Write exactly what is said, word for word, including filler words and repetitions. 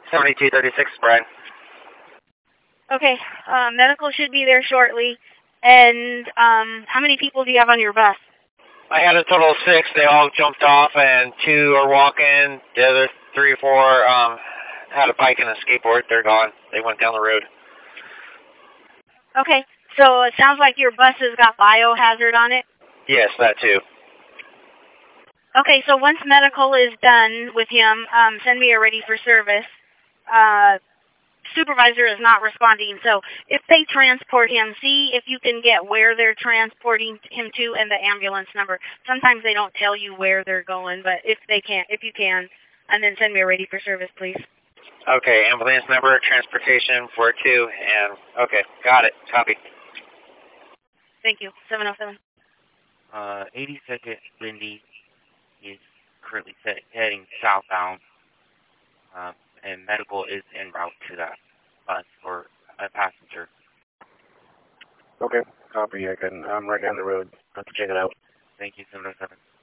seventy-two thirty-six, Brian. Okay, uh, medical should be there shortly. And um, how many people do you have on your bus? I had a total of six. They all jumped off, and two are walking. The other three or four um, had a bike and a skateboard. They're gone. They went down the road. Okay, so it sounds like your bus has got biohazard on it? Yes, that too. Okay, so once medical is done with him, um, send me a ready for service. Uh, supervisor is not responding, so if they transport him, see if you can get where they're transporting him to and the ambulance number. Sometimes they don't tell you where they're going, but if they can, if you can, and then send me a ready for service, please. Okay, ambulance number, transportation, four two, and okay, got it. Copy. Thank you. seven oh seven. Uh, eighty-second Lindy is currently set, heading southbound, uh, and medical is en route to that bus for a passenger. Okay, copy. I can. I'm right down the road. I have to check it out. Thank you, seven oh seven.